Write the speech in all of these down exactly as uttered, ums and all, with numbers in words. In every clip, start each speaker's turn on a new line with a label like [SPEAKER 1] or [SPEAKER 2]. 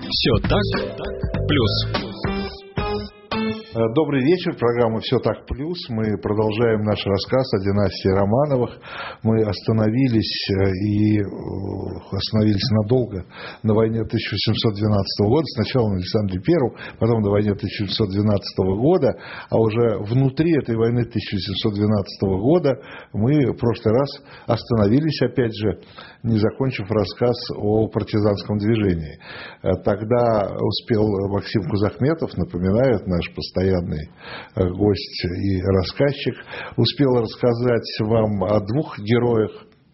[SPEAKER 1] Все так, плюс.
[SPEAKER 2] Добрый вечер, программа «Все так плюс». Мы продолжаем наш рассказ о династии Романовых. Мы остановились и остановились надолго на войне тысяча восемьсот двенадцатого года. Сначала на Александре Первом, потом на войне тысяча восемьсот двенадцатого года. А уже внутри этой войны тысяча восемьсот двенадцатого года мы в прошлый раз остановились, опять же, не закончив рассказ о партизанском движении. Тогда успел Максим Кузахметов, напоминает наш постоянный гость и рассказчик, успел рассказать вам о двух героях.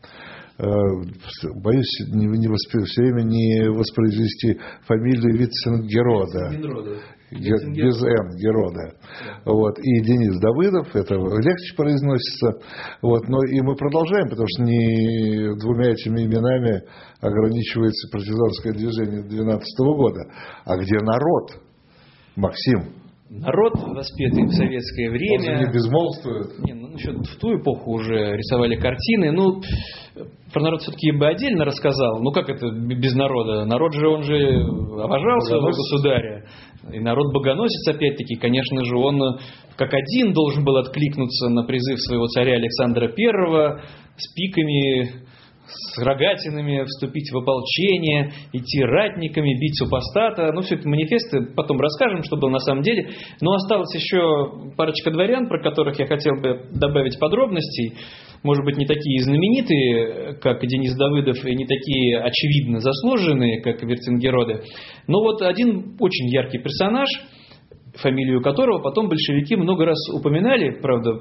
[SPEAKER 2] Боюсь не, не воспри... все время не воспроизвести фамилию Вицин-Герода. Без «Н», Герода. Вот. И Денис Давыдов, это легче произносится. Вот. Но и мы продолжаем, потому что не двумя этими именами ограничивается партизанское движение двенадцатого года. А где народ, Максим?
[SPEAKER 3] Народ, воспетый в советское время.
[SPEAKER 2] Он же не безмолвствует.
[SPEAKER 3] Не, ну, еще в ту эпоху уже рисовали картины. Ну, про народ все-таки я бы отдельно рассказал. Ну, как это без народа? Народ же, он же обожал своего государя. И народ богоносец, опять-таки, конечно же, он как один должен был откликнуться на призыв своего царя Александра Первого с пиками, с рогатинами, вступить в ополчение, идти ратниками, бить супостата. Ну, все это манифесты, потом расскажем, что было на самом деле. Но осталось еще парочка дворян, про которых я хотел бы добавить подробностей. Может быть, не такие знаменитые, как Денис Давыдов, и не такие очевидно заслуженные, как Вицин-Героды. Но вот один очень яркий персонаж, фамилию которого потом большевики много раз упоминали, правда,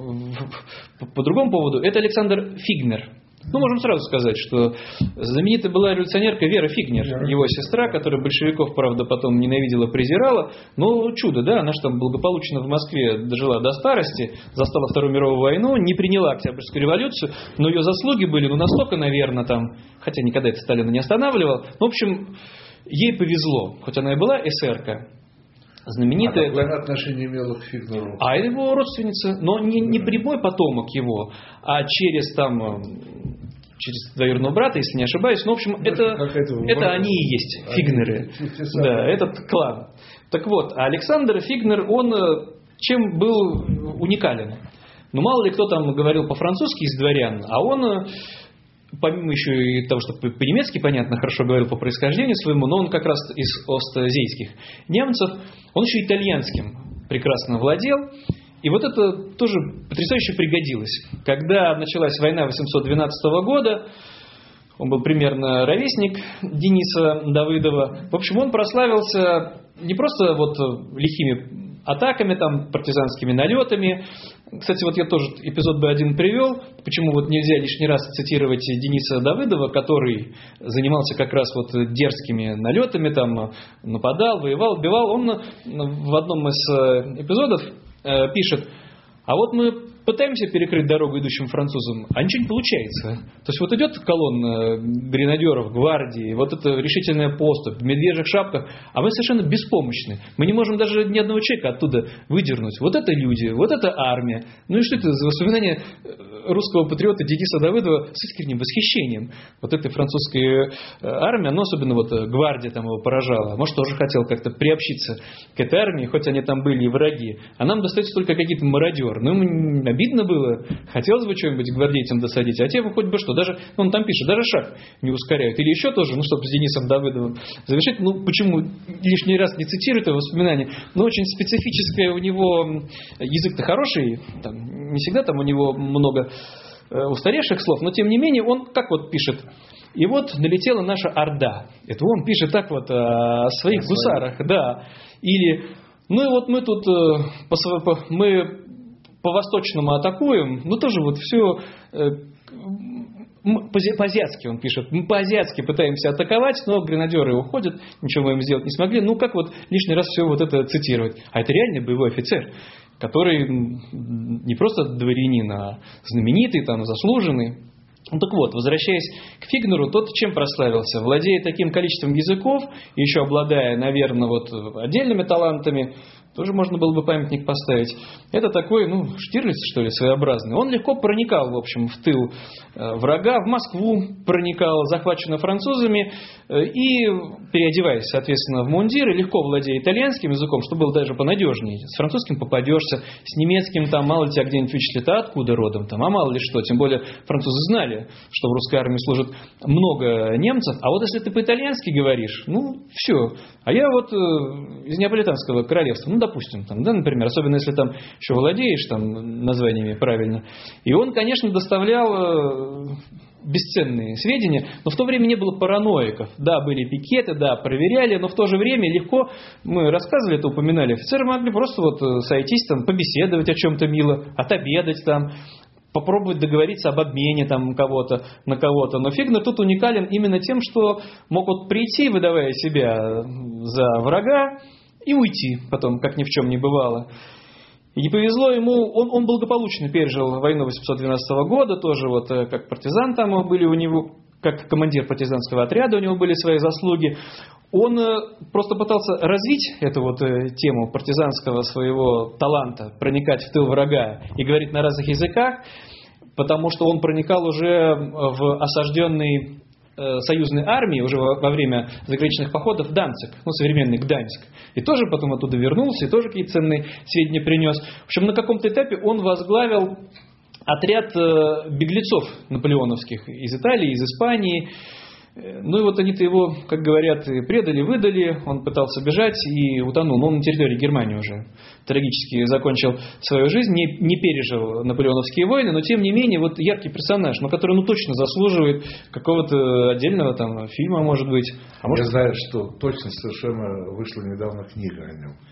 [SPEAKER 3] по другому поводу, это Александр Фигнер. Ну, можем сразу сказать, что знаменитая была революционерка Вера Фигнер, его сестра, которая большевиков, правда, потом ненавидела, презирала. Но чудо, да, она же там благополучно в Москве дожила до старости, застала Вторую мировую войну, не приняла Октябрьскую революцию, но ее заслуги были, ну, настолько, наверное, там, хотя никогда это Сталина не останавливал. Ну, в общем, ей повезло, хоть она и была эсерка. Знаменитая.
[SPEAKER 2] А какое отношение имела к Фигнеру?
[SPEAKER 3] А это его родственница, но не, не прямой потомок его, а через там через двоюродного брата, если не ошибаюсь. Ну, в общем, ну, это, это они и есть, Фигнеры. Да, этот клан. Так вот, а Александр Фигнер, он чем был уникален? Ну, мало ли кто там говорил по-французски из дворян, а он, помимо еще и того, что по-немецки, понятно, хорошо говорил по происхождению своему, но он как раз из остзейских немцев, он еще итальянским прекрасно владел. И вот это тоже потрясающе пригодилось. Когда началась война восемьсот двенадцатого года, он был примерно ровесник Дениса Давыдова. В общем, он прославился не просто вот лихими атаками, там, партизанскими налетами. Кстати, вот я тоже эпизод бы один привел, почему вот нельзя лишний раз цитировать Дениса Давыдова, который занимался как раз вот дерзкими налетами, там, нападал, воевал, убивал. Он в одном из эпизодов пишет: а вот мы пытаемся перекрыть дорогу идущим французам, а ничего не получается. То есть вот идет колонна гренадеров, гвардии, вот это решительная поступь, в медвежьих шапках, а мы совершенно беспомощны. Мы не можем даже ни одного человека оттуда выдернуть. Вот это люди, вот это армия. Ну и что это за воспоминания русского патриота Дениса Давыдова с искренним восхищением. Вот этой французской армии, но особенно вот гвардия там его поражала. Может, тоже хотел как-то приобщиться к этой армии, хоть они там были и враги. А нам достаются только какие-то мародеры. Ну, обидно было. Хотелось бы что-нибудь гвардейцам досадить. А те хоть бы что. Даже, ну, он там пишет, даже шаг не ускоряют. Или еще тоже, ну, чтобы с Денисом Давыдовым завершить. Ну, почему лишний раз не цитирует его воспоминания? Но очень специфическое у него язык-то хороший. Там, не всегда там у него много устаревших слов, но тем не менее он как вот пишет: и вот налетела наша орда. Это он пишет так вот о своих о гусарах, своих. Да. Или, ну и вот мы тут по, по, мы по-восточному атакуем, ну тоже вот все по-азиатски он пишет, мы по-азиатски пытаемся атаковать, но гренадеры уходят, ничего мы им сделать не смогли. Ну как вот лишний раз все вот это цитировать? А это реальный боевой офицер, который не просто дворянин, а знаменитый, там, заслуженный. Ну так вот, возвращаясь к Фигнеру, тот чем прославился? Владея таким количеством языков, еще обладая, наверное, вот отдельными талантами, тоже можно было бы памятник поставить. Это такой, ну, Штирлиц, что ли, своеобразный. Он легко проникал, в общем, в тыл врага, в Москву проникал, захваченную французами, и, переодеваясь, соответственно, в мундиры, легко владея итальянским языком, что было даже понадежнее. С французским попадешься, с немецким, там, мало ли тебя где-нибудь вычислят, а откуда родом, там, а мало ли что. Тем более французы знали, что в русской армии служит много немцев, а вот если ты по-итальянски говоришь, ну, все. А я вот э, из Неаполитанского королевства, ну, допустим, там, да, например, особенно если там еще владеешь там названиями правильно. И он, конечно, доставлял э, бесценные сведения, но в то время не было параноиков. Да, были пикеты, да, проверяли, но в то же время легко, мы рассказывали это, упоминали, офицеры могли просто вот сойтись, там, побеседовать о чем-то мило, отобедать там, попробовать договориться об обмене там кого-то на кого-то. Но Фигнер тут уникален именно тем, что мог вот прийти, выдавая себя за врага, и уйти потом, как ни в чем не бывало. И не повезло ему, он, он благополучно пережил войну восемьсот двенадцатого года, тоже вот как партизан там были у него, как командир партизанского отряда у него были свои заслуги. Он просто пытался развить эту вот тему партизанского своего таланта, проникать в тыл врага и говорить на разных языках, потому что он проникал уже в осажденный союзной армии уже во время заграничных походов в Данциг, ну, современный Гданьск. И тоже потом оттуда вернулся, и тоже какие-то ценные сведения принес. В общем, на каком-то этапе он возглавил отряд беглецов наполеоновских из Италии, из Испании. Ну и вот они-то его, как говорят, предали, выдали, он пытался бежать и утонул. Но он на территории Германии уже трагически закончил свою жизнь, не, не пережил наполеоновские войны, но тем не менее вот яркий персонаж, но который ну точно заслуживает какого-то отдельного там фильма, может быть.
[SPEAKER 2] А может... Я знаю, что точно совершенно вышла недавно книга о нем.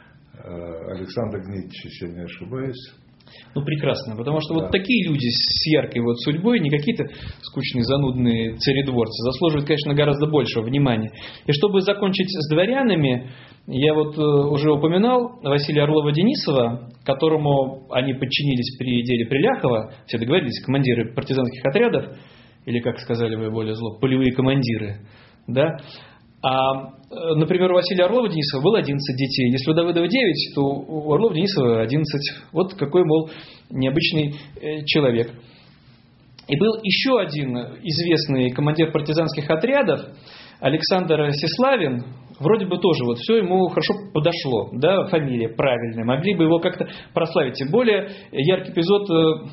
[SPEAKER 2] Александр Гнедич, если я не ошибаюсь.
[SPEAKER 3] Ну, прекрасно, потому что да. Вот такие люди с яркой вот судьбой, не какие-то скучные, занудные царедворцы, заслуживают, конечно, гораздо большего внимания. И чтобы закончить с дворянами, я вот уже упоминал Василия Орлова-Денисова, которому они подчинились при деле Приляхова, все договорились, командиры партизанских отрядов, или, как сказали вы более зло, полевые командиры, да. А, например, у Василия Орлова-Денисова было одиннадцать детей. Если у Давыдова девять, то у Орлова-Денисова одиннадцать. Вот какой, мол, необычный человек. И был еще один известный командир партизанских отрядов, Александр Сеславин. Вроде бы тоже вот все ему хорошо подошло. Да, фамилия правильная. Могли бы его как-то прославить. Тем более, яркий эпизод,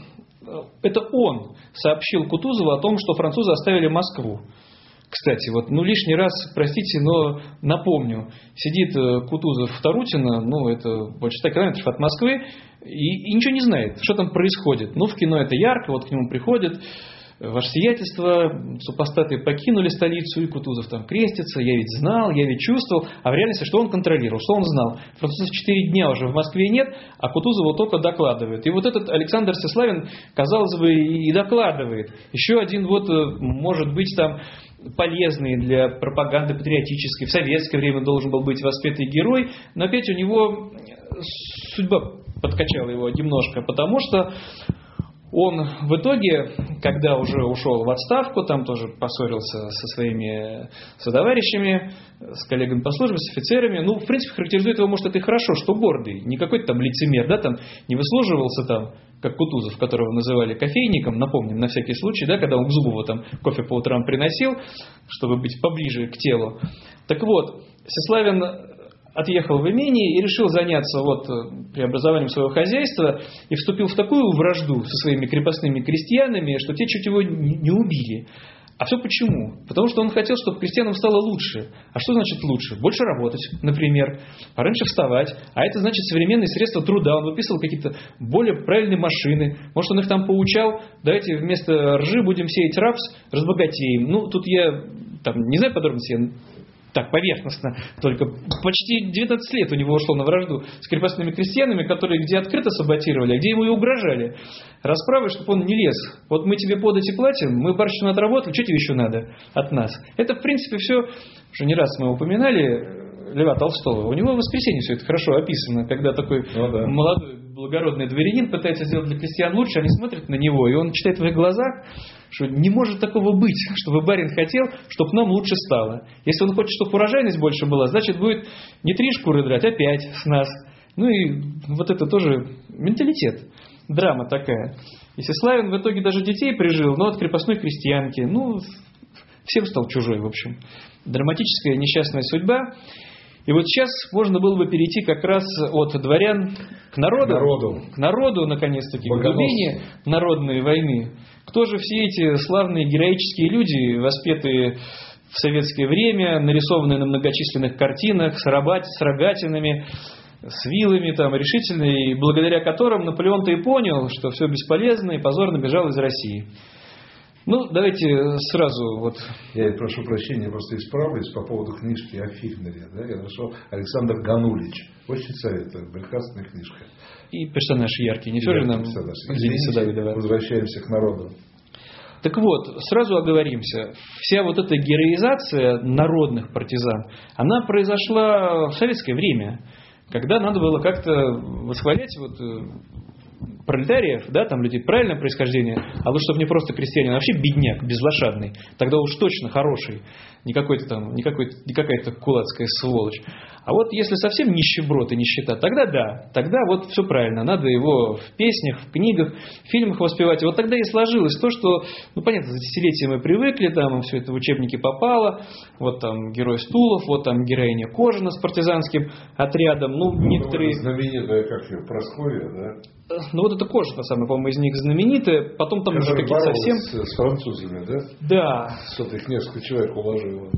[SPEAKER 3] это он сообщил Кутузову о том, что французы оставили Москву. Кстати, вот, ну лишний раз, простите, но напомню, сидит Кутузов в Тарутино, ну это больше ста километров от Москвы, и, и ничего не знает, что там происходит. Ну в кино это ярко, вот к нему приходит: ваше сиятельство, супостаты покинули столицу, и Кутузов там крестится, я ведь знал, я ведь чувствовал, а в реальности что он контролировал, что он знал. Французов четыре дня уже в Москве нет, а Кутузову только докладывает. И вот этот Александр Сеславин, казалось бы, и докладывает. Еще один вот, может быть, там полезный для пропаганды патриотической, в советское время должен был быть воспетый герой, но опять у него судьба подкачала его немножко, потому что он в итоге, когда уже ушел в отставку, там тоже поссорился со своими сотоварищами, с коллегами по службе, с офицерами. Ну, в принципе, характеризует его, может, это и хорошо, что гордый, не какой-то там лицемер, да, там не выслуживался там, как Кутузов, которого называли кофейником, напомним, на всякий случай, да, когда он к Зубову там кофе по утрам приносил, чтобы быть поближе к телу. Так вот, Сеславин отъехал в имение и решил заняться вот преобразованием своего хозяйства и вступил в такую вражду со своими крепостными крестьянами, что те чуть его не убили. А все почему? Потому что он хотел, чтобы крестьянам стало лучше. А что значит лучше? Больше работать, например, пораньше вставать. А это значит современные средства труда. Он выписывал какие-то более правильные машины. Может, он их там поучал: давайте вместо ржи будем сеять рапс, разбогатеем. Ну, тут я там не знаю подробностей, так, поверхностно, только почти девятнадцать лет у него ушло на вражду с крепостными крестьянами, которые где открыто саботировали, а где ему и угрожали расправой, чтобы он не лез. Вот мы тебе подать и платим, мы барщину отработали, что тебе еще надо от нас? Это, в принципе, все, уже не раз мы упоминали Льва Толстого. У него в «Воскресенье» все это хорошо описано, когда такой ну, да. молодой благородный дворянин пытается сделать для крестьян лучше, они смотрят на него, и он читает в их глазах, что не может такого быть, чтобы барин хотел, чтобы нам лучше стало. Если он хочет, чтобы урожайность больше была, значит будет не три шкуры драть, а пять с нас. Ну и вот это тоже менталитет, драма такая. И Сеславин в итоге даже детей прижил, но от крепостной крестьянки. Ну, всем стал чужой, в общем. Драматическая несчастная судьба. И вот сейчас можно было бы перейти как раз от дворян к народу.
[SPEAKER 2] К народу,
[SPEAKER 3] к народу наконец-таки, к глубине народной войны. Кто же все эти славные героические люди, воспетые в советское время, нарисованные на многочисленных картинах, с, рабат, с рогатинами, с вилами, там, решительные, благодаря которым Наполеон-то и понял, что все бесполезно, и позорно бежал из России. Ну, давайте сразу вот...
[SPEAKER 2] Я прошу прощения, просто исправлюсь по поводу книжки о Фигнере. Да? Я нашел Александр Ганулич. Очень советую. Прекрасная книжка.
[SPEAKER 3] И персонаж яркий. Не все же нам Дениса Давыдова.
[SPEAKER 2] Возвращаемся к народу.
[SPEAKER 3] Так вот, сразу оговоримся. Вся вот эта героизация народных партизан, она произошла в советское время, когда надо было как-то восхвалять вот пролетариев, да, там людей правильное происхождение, а вот чтобы не просто крестьянин, а вообще бедняк, безлошадный, тогда уж точно хороший, не какой-то там, не, какой-то, не какая-то кулацкая сволочь. А вот если совсем нищеброд и нищета, тогда да, тогда вот все правильно, надо его в песнях, в книгах, в фильмах воспевать. И вот тогда и сложилось то, что, ну понятно, за десятилетия мы привыкли, там все это в учебники попало, вот там герой Стулов, вот там героиня Кожина с партизанским отрядом, ну, ну некоторые...
[SPEAKER 2] Знаменитая, как ее, Прасковья, да?
[SPEAKER 3] Ну вот это Кожина, самая, по-моему, из них знаменитая. Потом там уже какие-то совсем...
[SPEAKER 2] С, с французами, да?
[SPEAKER 3] Да.
[SPEAKER 2] Что-то их несколько человек уложило.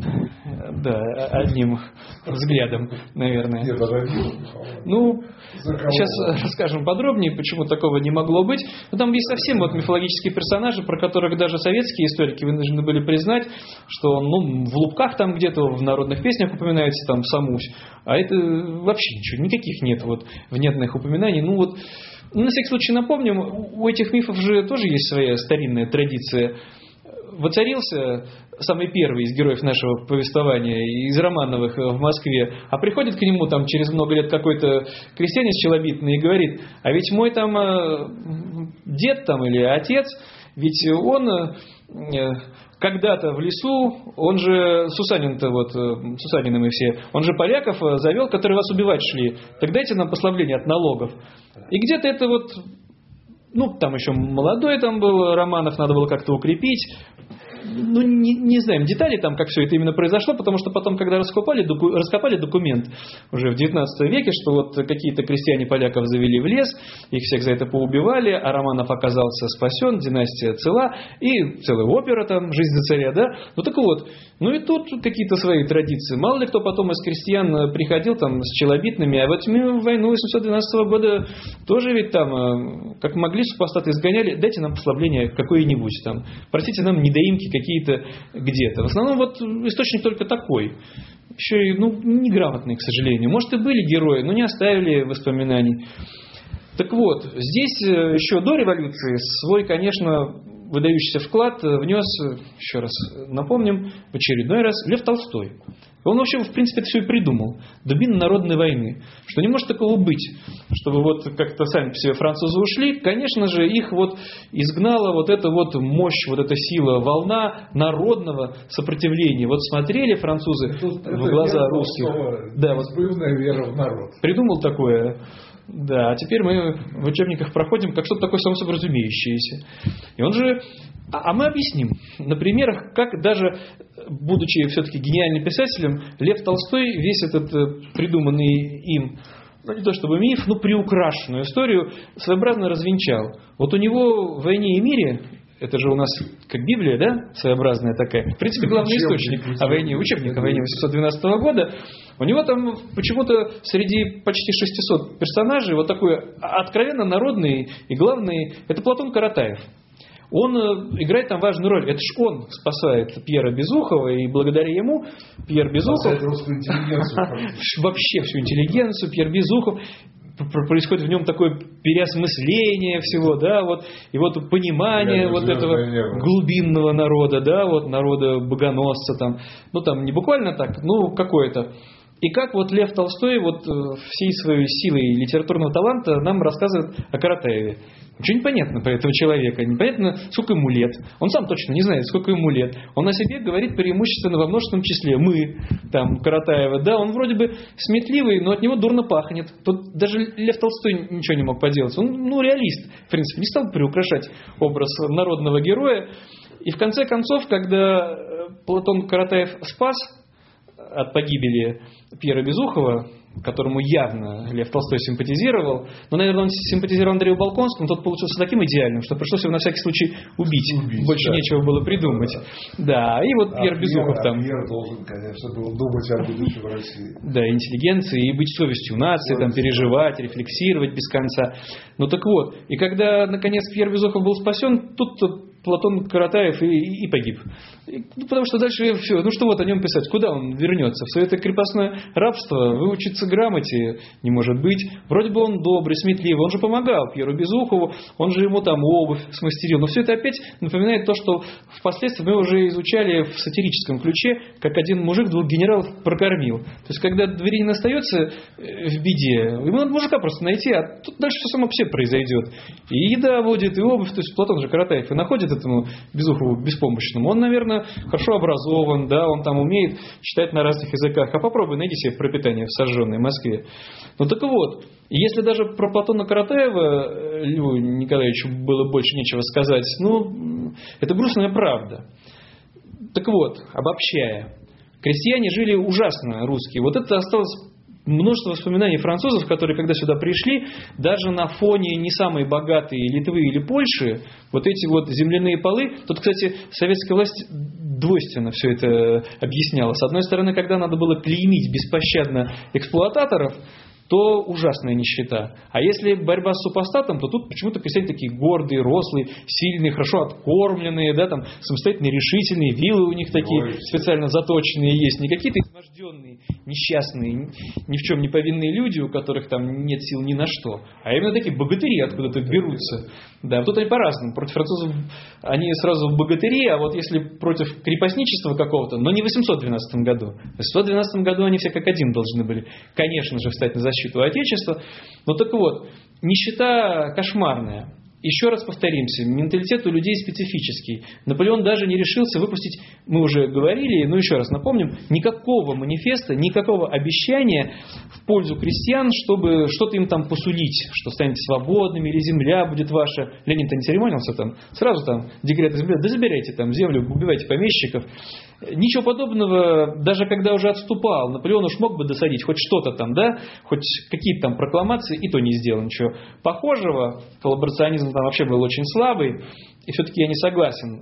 [SPEAKER 3] Да, одним взглядом, наверное.
[SPEAKER 2] Нет, даже один.
[SPEAKER 3] Ну, сейчас расскажем подробнее, почему такого не могло быть. Но там есть совсем вот мифологические персонажи, про которых даже советские историки вынуждены были признать, что ну, в Лубках там где-то, в народных песнях упоминается там Самусь, а это вообще ничего, никаких нет вот внятных упоминаний. Ну вот, на всякий случай напомним, у этих мифов же тоже есть своя старинная традиция. Воцарился самый первый из героев нашего повествования, из Романовых в Москве, а приходит к нему там через много лет какой-то крестьянин челобитный и говорит, а ведь мой там э, дед там или отец, ведь он э, когда-то в лесу, он же Сусанин-то вот, Сусанины мы все, он же поляков завел, которые вас убивать шли, так дайте нам послабление от налогов. И где-то это вот, ну там еще молодой там был Романов, надо было как-то укрепить. Ну, не, не знаем детали там, как все это именно произошло, потому что потом, когда раскопали, доку, раскопали документ уже в девятнадцатом веке, что вот какие-то крестьяне поляков завели в лес, их всех за это поубивали, а Романов оказался спасен, династия цела, и целая опера там, «Жизнь за царя», да? Ну так вот, ну и тут какие-то свои традиции. Мало ли кто потом из крестьян приходил там с челобитными, а вот в войну восемьсот двенадцатого года тоже ведь там, как могли, супостаты изгоняли, дайте нам послабление какое-нибудь там, простите нам недоимки какие-то где-то. В основном вот источник только такой. Еще и ну, неграмотный, к сожалению. Может и были герои, но не оставили воспоминаний. Так вот, здесь еще до революции свой, конечно, выдающийся вклад внес, еще раз напомним, в очередной раз Лев Толстой. Он вообще, в принципе, это все и придумал. Дубина народной войны. Что не может такого быть, чтобы вот как-то сами по себе французы ушли. Конечно же, их вот изгнала вот эта вот мощь, вот эта сила, волна народного сопротивления. Вот смотрели французы Тут в глаза русских. Да, вот
[SPEAKER 2] вера в народ.
[SPEAKER 3] Придумал такое. Да, а теперь мы в учебниках проходим как что-то такое само собой разумеющееся. И он же... А мы объясним на примерах, как даже, будучи все-таки гениальным писателем, Лев Толстой весь этот придуманный им, ну не то чтобы миф, но приукрашенную историю своеобразно развенчал. Вот у него в «Войне и мире», это же у нас как Библия, да, своеобразная такая, в принципе, главный источник о войне, учебник о войне восемьсот двенадцатого года, у него там почему-то среди почти шестисот персонажей вот такой откровенно народный и главный, это Платон Каратаев. Он играет там важную роль. Это ж он спасает Пьера Безухова, и благодаря ему Пьер Безухов... Вообще всю интеллигенцию, Пьер Безухов... Происходит в нем такое переосмысление всего, да, вот, и вот понимание Я вот этого небо. глубинного народа, да, вот народа богоносца там, ну там не буквально так, ну какое-то. И как вот Лев Толстой вот всей своей силой литературного таланта нам рассказывает о Каратаеве. Ничего не понятно про этого человека. Непонятно, сколько ему лет. Он сам точно не знает, сколько ему лет. Он о себе говорит преимущественно во множественном числе. Мы, там, Каратаева, да, он вроде бы сметливый, но от него дурно пахнет. Тут даже Лев Толстой ничего не мог поделать. Он, ну, реалист, в принципе, не стал приукрашать образ народного героя. И в конце концов, когда Платон Каратаев спас от погибели Пьера Безухова, которому явно Лев Толстой симпатизировал, но, наверное, он симпатизировал Андрею Болконскому, тот получился таким идеальным, что пришлось его на всякий случай убить. убить Больше да. нечего было придумать. Да, да. И вот а Пьер Безухов а там...
[SPEAKER 2] Пьер должен, конечно, был думать о будущем России.
[SPEAKER 3] Да, интеллигенции, и быть совестью нации, там, переживать, рефлексировать без конца. Ну так вот, и когда, наконец, Пьер Безухов был спасен, тут Платон Каратаев и, и, и погиб. И, ну, потому что дальше все, ну что вот о нем писать, куда он вернется? В свое это крепостное рабство, выучиться грамоте не может быть. Вроде бы он добрый, сметливый, он же помогал Пьеру Безухову, он же ему там обувь смастерил. Но все это опять напоминает то, что впоследствии мы уже изучали в сатирическом ключе, как один мужик двух генералов прокормил. То есть, когда дворянин остается в беде, ему надо мужика просто найти, а тут дальше все само по себе произойдет. И еда будет, и обувь, то есть Платон же Каратаев и находит этому Безухову беспомощному. Он, наверное, хорошо образован, да, он там умеет читать на разных языках. А попробуй найди себе пропитание в сожженной Москве. Ну так вот, если даже про Платона Каратаева Льву Николаевичу было больше нечего сказать, ну, это грустная правда. Так вот, обобщая, крестьяне жили ужасно, русские. Вот это осталось множество воспоминаний французов, которые, когда сюда пришли, даже на фоне не самой богатой Литвы или Польши, вот эти вот земляные полы, тут, кстати, советская власть двойственно все это объясняла. С одной стороны, когда надо было клеймить беспощадно эксплуататоров, то ужасная нищета. А если борьба с супостатом, то тут почему-то крестьяне такие гордые, рослые, сильные, хорошо откормленные, да, там, самостоятельные, решительные, вилы у них такие Ой. специально заточенные есть. Не какие-то изможденные, несчастные, ни в чем не повинные люди, у которых там нет сил ни на что, а именно такие богатыри откуда-то берутся. Да, тут они по-разному. Против французов они сразу богатыри, а вот если против крепостничества какого-то, но не в восемьсот двенадцатом году. В восемьсот двенадцатом году они все как один должны были, конечно же, встать на защиту Отечества. Ну так вот, нищета кошмарная. Еще раз повторимся, менталитет у людей специфический. Наполеон даже не решился выпустить, мы уже говорили, но еще раз напомним, никакого манифеста, никакого обещания в пользу крестьян, чтобы что-то им там посулить, что станете свободными или земля будет ваша. Ленин-то не церемонился там, сразу там декрет из да забирайте там землю, убивайте помещиков. Ничего подобного, даже когда уже отступал, Наполеон уж мог бы досадить хоть что-то там, да, хоть какие-то там прокламации, и то не сделал ничего похожего. Коллаборационизм там вообще был очень слабый, и все-таки я не согласен.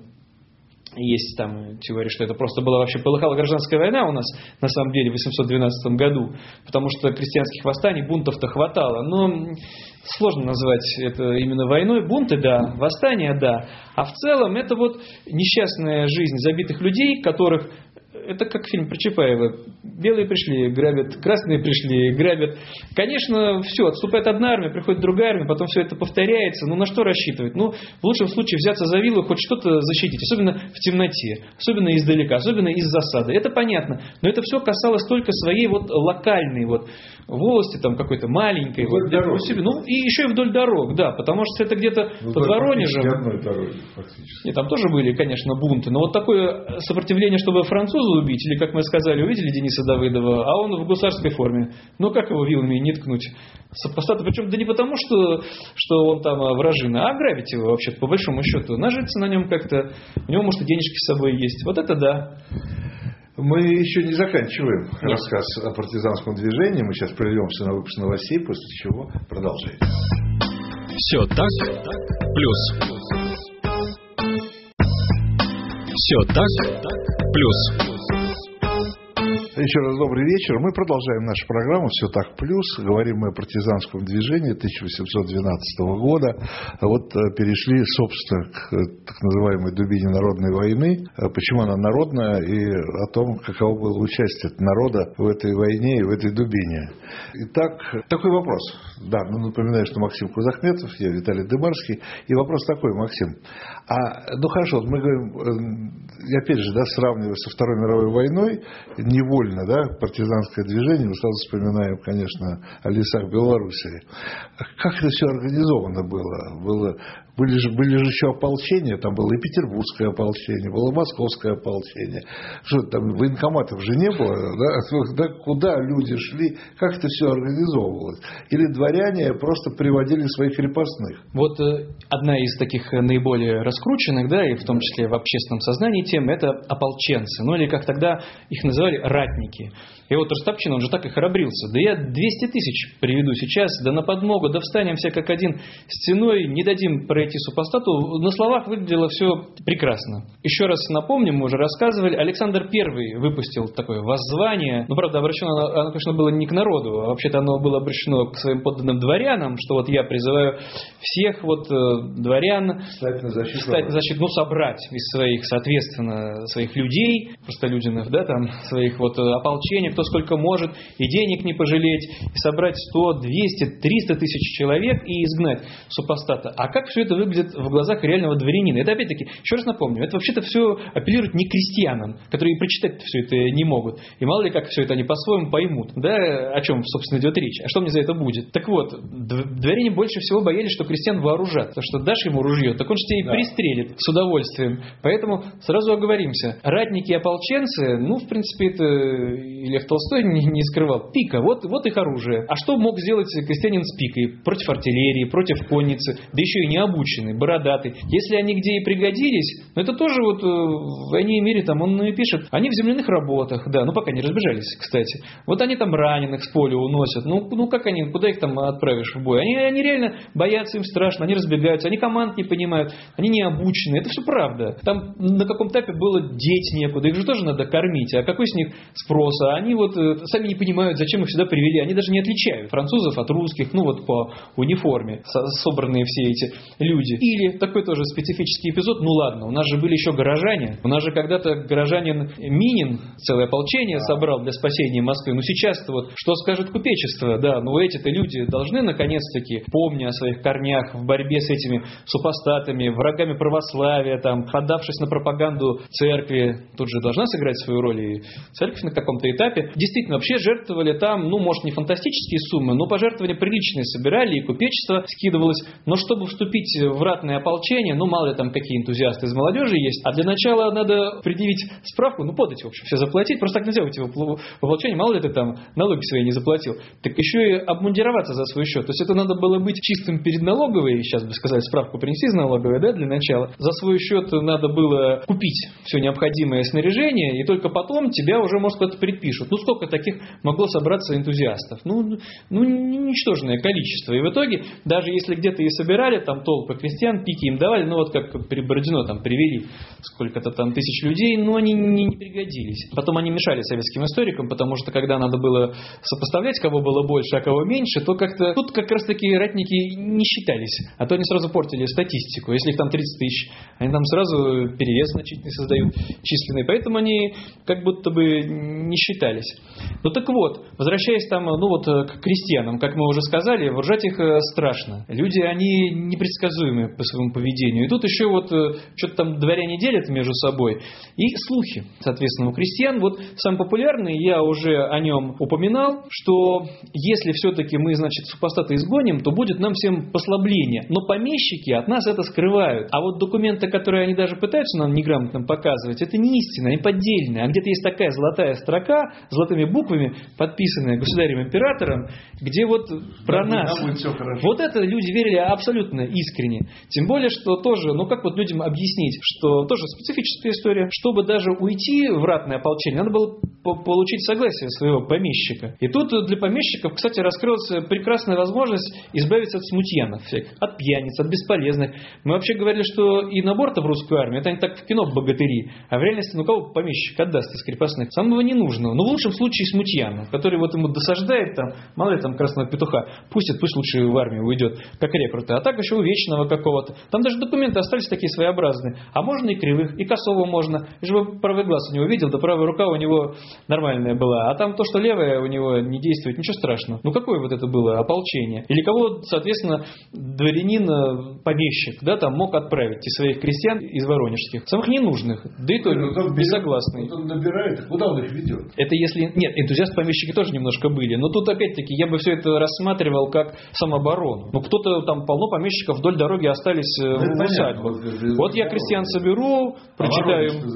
[SPEAKER 3] Есть там теория, что это просто была вообще полыхала гражданская война у нас, на самом деле, в восемьсот двенадцатом году, потому что крестьянских восстаний, бунтов-то хватало. Но сложно назвать это именно войной. Бунты, да, восстания, да. А в целом это вот несчастная жизнь забитых людей, которых... Это как фильм про Чапаева. Белые пришли, грабят, красные пришли, грабят. Конечно, все, отступает одна армия, приходит другая армия, потом все это повторяется. Ну, на что рассчитывать? Ну, в лучшем случае взяться за вилы, хоть что-то защитить. Особенно в темноте, особенно издалека, особенно из засады. Это понятно. Но это все касалось только своей вот локальной вот волости, там какой-то маленькой.
[SPEAKER 2] Вдоль
[SPEAKER 3] вот,
[SPEAKER 2] дорог.
[SPEAKER 3] Себе. Ну, и еще и вдоль дорог, да. Потому что это где-то
[SPEAKER 2] ну,
[SPEAKER 3] под Воронежем.
[SPEAKER 2] Одной дороги, фактически.
[SPEAKER 3] И там тоже были, конечно, бунты. Но вот такое сопротивление, чтобы француза убить, или, как мы сказали, увидели Дениса Давыдова, а он в гусарской форме. Ну, как его вилами не ткнуть? Сопостата, причем да не потому, что, что он там вражина, а ограбить его вообще-то, по большому счету. Нажиться на нем как-то, у него, может, и денежки с собой есть. Вот это да.
[SPEAKER 2] Мы еще не заканчиваем
[SPEAKER 3] Нет.
[SPEAKER 2] рассказ о партизанском движении. Мы сейчас прервемся на выпуск новостей, после чего продолжаем.
[SPEAKER 1] Все так, плюс. Все так, плюс.
[SPEAKER 2] Еще раз добрый вечер. Мы продолжаем нашу программу «Все так плюс». Говорим мы о партизанском движении тысяча восемьсот двенадцатого года. Вот перешли, собственно, к так называемой дубине народной войны. Почему она народная и о том, каково было участие народа в этой войне и в этой дубине. Итак, такой вопрос. Да, ну, напоминаю, что Максим Кузахметов, я Виталий Дымарский. И вопрос такой, Максим. А, ну хорошо, мы говорим, опять же, да, сравнивая со Второй мировой войной, невольно прикольно, да, партизанское движение, мы сразу вспоминаем, конечно, о лесах Белоруссии. Как это все организовано было? было Были же, были же еще ополчения, там было и петербургское ополчение, было московское ополчение. Что там, военкоматов же не было, да? Да, куда люди шли, как это все организовывалось? Или дворяне просто приводили своих крепостных?
[SPEAKER 3] Вот э, одна из таких наиболее раскрученных, да, и в том числе в общественном сознании тем, это ополченцы, ну или как тогда их называли, ратники. И вот Ростопчин, он же так и храбрился. Да я двести тысяч приведу сейчас, да на подмогу, да встанем все как один стеной, не дадим пройти супостату. На словах выглядело все прекрасно. Еще раз напомним, мы уже рассказывали, Александр Первый выпустил такое воззвание. Ну, правда, обращено оно, оно, конечно, было не к народу, а вообще-то оно было обращено к своим подданным дворянам, что вот я призываю всех вот э, дворян
[SPEAKER 2] встать на защиту,
[SPEAKER 3] встать на защиту, ну, собрать из своих, соответственно, своих людей, простолюдинов, да, там, своих вот ополчений, кто сколько может, и денег не пожалеть, и собрать сто, двести, триста тысяч человек и изгнать супостата. А как все это выглядит в глазах реального дворянина? Это опять-таки, еще раз напомню, это вообще-то все апеллирует не крестьянам, которые прочитать все это не могут. И мало ли как все это они по-своему поймут. Да, о чем, собственно, идет речь. А что мне за это будет? Так вот, дворяне больше всего боялись, что крестьян вооружат. Потому что дашь ему ружье, так он же тебя и да. пристрелит с удовольствием. Поэтому сразу оговоримся. Ратники и ополченцы, ну, в принципе, это и Лев Толстой не, не скрывал. Пика, вот, вот их оружие. А что мог сделать крестьянин с пикой? Против артиллерии, против конницы, да еще и не обученный, бородатый. Если они где и пригодились, ну это тоже вот в «Войне и мире» там он и пишет, они в земляных работах, да, ну пока не разбежались, кстати. Вот они там раненых с поля уносят. Ну, ну как они, куда их там отправишь в бой? Они, они реально боятся, им страшно, они разбегаются, они команд не понимают, они не обучены. Это все правда. Там на каком-то этапе было деть некуда, их же тоже надо кормить. А какой с них спрос? А они вот э, сами не понимают, зачем их сюда привели. Они даже не отличают французов от русских, ну вот по униформе со, собранные все эти люди. Или такой тоже специфический эпизод, ну ладно, у нас же были еще горожане. У нас же когда-то горожанин Минин целое ополчение собрал для спасения Москвы. Ну сейчас-то вот, что скажет купечество? Да, ну эти-то люди должны наконец-таки, помня о своих корнях в борьбе с этими супостатами, врагами православия, там, поддавшись на пропаганду церкви, тут же должна сыграть свою роль и церковь на каком-то этапе. Действительно, вообще жертвовали там, ну, может, не фантастические суммы, но пожертвования приличные собирали, и купечество скидывалось. Но чтобы вступить в ратное ополчение, ну, мало ли там какие энтузиасты из молодежи есть, а для начала надо предъявить справку, ну, подать, в общем, все заплатить, просто так нельзя уйти в ополчение, мало ли ты там налоги свои не заплатил, так еще и обмундироваться за свой счет. То есть это надо было быть чистым перед налоговой, сейчас бы сказали, справку принести из налоговой, да, для начала. За свой счет надо было купить все необходимое снаряжение, и только потом тебя уже, может, куда-то предпишут. Ну, сколько таких могло собраться энтузиастов? Ну, ну, ничтожное количество. И в итоге, даже если где-то и собирали там толпы крестьян, пики им давали, ну, вот как при Бородино там привели сколько-то там тысяч людей, но они не, не пригодились. Потом они мешали советским историкам, потому что когда надо было сопоставлять, кого было больше, а кого меньше, то как-то тут как раз таки ратники не считались. А то они сразу портили статистику. Если их там тридцать тысяч, они там сразу перевес значительный создают численный. Поэтому они как будто бы не считались. Ну так вот, возвращаясь там, ну вот к крестьянам, как мы уже сказали, вооружать их страшно. Люди, они непредсказуемы по своему поведению. И тут еще вот что-то там дворяне делят между собой. И слухи, соответственно, у крестьян. Вот самый популярный, я уже о нем упоминал, что если все-таки мы, значит, супостата изгоним, то будет нам всем послабление. Но помещики от нас это скрывают. А вот документы, которые они даже пытаются нам неграмотно показывать, это не истина, они поддельные. А где-то есть такая золотая строка, золотыми буквами, подписанная государем-императором, где вот про да, нас. Вот это люди верили абсолютно искренне. Тем более, что тоже, ну как вот людям объяснить, что тоже специфическая история. Чтобы даже уйти в ратное ополчение, надо было получить согласие своего помещика. И тут для помещиков, кстати, раскрылась прекрасная возможность избавиться от смутьянов всяких, от пьяниц, от бесполезных. Мы вообще говорили, что и набор-то в русскую армию, это не так в кино богатыри, а в реальности, ну кого помещик отдаст из крепостных? Самого ненужного. Ну в лучшем случае смутьяна, который вот ему досаждает, там, мало ли там красного петуха, пустит, пусть лучше в армию уйдет, как рекрута. А так еще у вечного какого-то. Там даже документы остались такие своеобразные. А можно и кривых, и косого можно. Я же правый глаз у него видел, да правая рука у него нормальная была. А там то, что левая у него не действует, ничего страшного. Ну какое вот это было ополчение? Или кого, соответственно, дворянин, помещик, да, там мог отправить из своих крестьян, из воронежских, самых ненужных, да и то
[SPEAKER 2] ну,
[SPEAKER 3] несогласный.
[SPEAKER 2] Он набирает, куда он их ведет.
[SPEAKER 3] Это если... Нет, энтузиасты-помещики тоже немножко были. Но тут опять-таки я бы все это рассматривал как самооборону. Ну, кто-то там, полно помещиков вдоль дороги остались ну, в усадьбах. Вот я крестьян соберу, прочитаю им.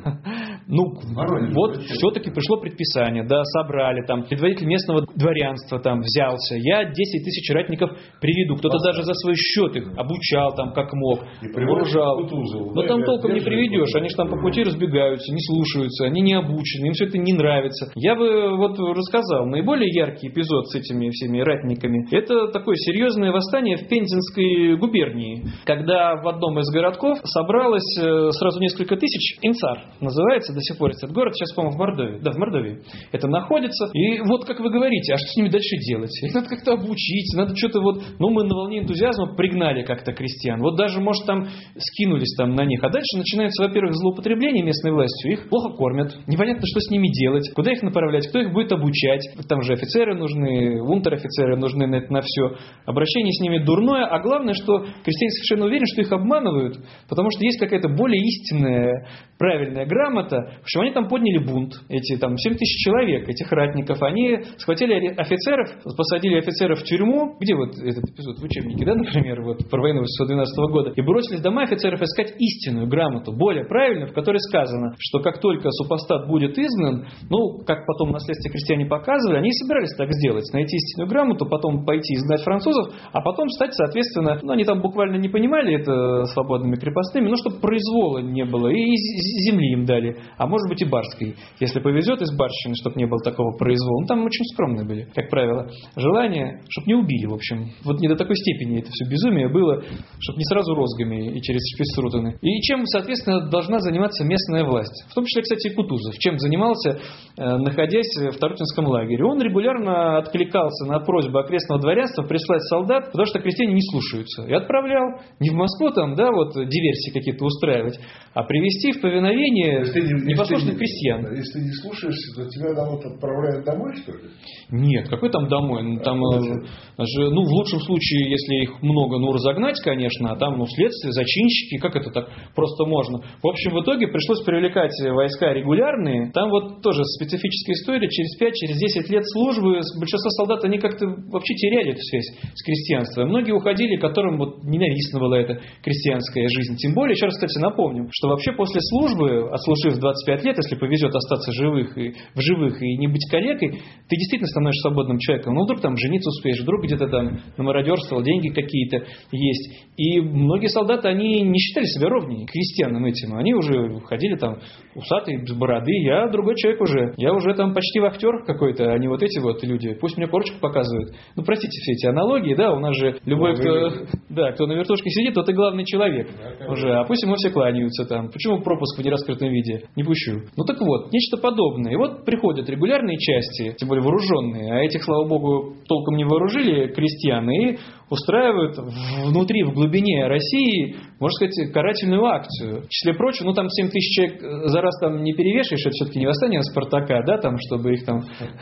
[SPEAKER 3] Ну, вот все-таки пришло предписание, да, собрали там, предводитель местного дворянства там взялся. Я десять тысяч ратников приведу. Кто-то даже за свой счет их обучал там как мог, вооружал. Но там толком не приведешь. Они же там по пути разбегаются, не слушаются, они не обучены, им все это не нравится. Я бы вот рассказал наиболее яркий эпизод с этими всеми ратниками. Это такое серьезное восстание в Пензенской губернии, когда в одном из городков собралось сразу несколько тысяч. Инцар называется до сих пор этот город, сейчас, по-моему, в Мордовии. Да, в Мордовии это находится. И вот как вы говорите, а что с ними дальше делать? Их надо как-то обучить, надо что-то вот... Ну, мы на волне энтузиазма пригнали как-то крестьян. Вот даже, может, там скинулись там на них. А дальше начинается, во-первых, злоупотребление местной властью. Их плохо кормят. Непонятно, что с ними делать. Куда их направлять? Кто их будет обучать? Там же офицеры нужны, унтер-офицеры нужны на это на все. Обращение с ними дурное. А главное, что крестьяне совершенно уверены, что их обманывают. Потому что есть какая-то более истинная, правильная грамота. В общем, они там подняли бунт. Эти там семь тысяч человек, этих ратников. Они схватили офицеров, посадили офицеров в тюрьму. Где вот этот эпизод в учебнике, да, например, вот про войну тысяча девятьсот двенадцатого года. И бросились в дома офицеров искать истинную грамоту, более правильную, в которой сказано, что как только супостат будет изгнан, ну, как потом на следствии крестьяне показывали, они и собирались так сделать, найти истинную грамоту, потом пойти изгнать французов, а потом стать, соответственно, ну, они там буквально не понимали это свободными крепостными, но чтобы произвола не было, и земли им дали, а может быть и барской, если повезет из барщины, чтобы не было такого произвола. Ну, там очень скромные были, как правило, желание, чтобы не убили, в общем. Вот не до такой степени это все безумие было, чтобы не сразу розгами и через шпицрутены. И чем, соответственно, должна заниматься местная власть. В том числе, кстати, и Кутузов. Чем занимался, находясь в Тарутинском лагере. Он регулярно откликался на просьбу окрестного дворянства прислать солдат, потому что крестьяне не слушаются. И отправлял не в Москву там, да, вот диверсии какие-то устраивать, а привести в повиновение непослушных крестьян.
[SPEAKER 2] Если ты не слушаешься, то тебя там вот отправляют домой, что ли?
[SPEAKER 3] Нет, какой там домой? Ну, там, же, ну, в лучшем случае, если их много, ну, разогнать, конечно, а там, ну, следствие, зачинщики, как это так просто можно? В общем, в итоге пришлось привлекать войска регулярные. Там вот тоже специфическая история. Через пять, через десять лет службы большинство солдат, они как-то вообще теряли эту связь с крестьянством. Многие уходили, которым вот ненавистна была эта крестьянская жизнь. Тем более, еще раз, кстати, напомню, что вообще после службы, отслужив двадцать пять лет, если повезет остаться живых и, в живых и не быть калекой, ты действительно становишься свободным человеком. Ну, вдруг там жениться успеешь, вдруг где-то там намародерствовал, деньги какие-то есть. И многие солдаты, они не считали себя ровней крестьянам этим. Они уже ходили там усатые, без бороды. Я другой человек уже. Я уже там почти вахтер какой-то, а не вот эти вот люди. Пусть мне корочку показывают. Ну, простите все эти аналогии, да, у нас же любой, кто, да, кто на вертушке сидит, тот и главный человек уже. А пусть ему все кланяются там. Почему пропуск в нераскрытом виде? Не пущу. Ну, так вот, нечто подобное. И вот приходят регулярные части, тем более вооруженные, а этих, слава богу, толком не вооружили крестьян, и устраивают внутри, в глубине России, можно сказать, карательную акцию. В числе прочего, ну там семь тысяч человек за раз там не перевешаешь, это все-таки не восстание Спартака, да, там, чтобы их там